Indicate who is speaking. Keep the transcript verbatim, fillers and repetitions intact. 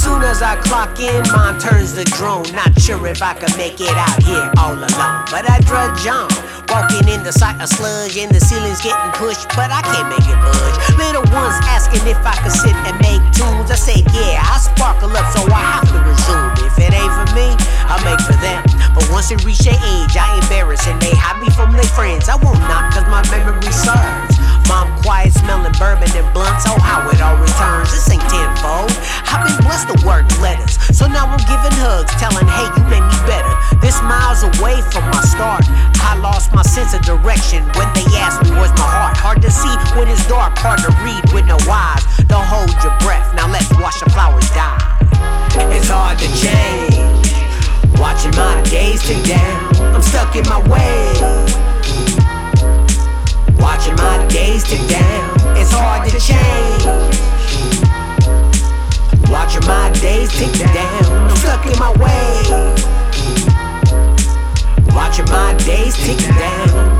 Speaker 1: Soon as I clock in, mom turns the drone. Not sure if I could make it out here all alone, but I drudge on, walking in the sight of sludge, and the ceiling's getting pushed, but I can't make it budge. Little ones asking if I could sit and make tunes. I said, yeah, I sparkle up, so I have to resume. If it ain't for me, I make for them. But once it reach their age, I embarrass and they hide me from their friends. I won't knock, cause my memory serves. Mom quiet, smelling bourbon and blunts. Oh, how it all returns. This ain't tenfold. I've been blessed to work letters, so now I'm giving hugs, telling, hey, you made me better. This miles away from my start. I lost my sense of direction when they asked me where's my heart. Hard to see when it's dark, hard to read with no eyes. Don't hold your breath, now let's watch the flowers die. It's hard to change, watching my days tick down. I'm stuck in my ways, watching my days tick down. It's hard to change, watching my days tick down. I'm stuck in my ways, watching my days tick down.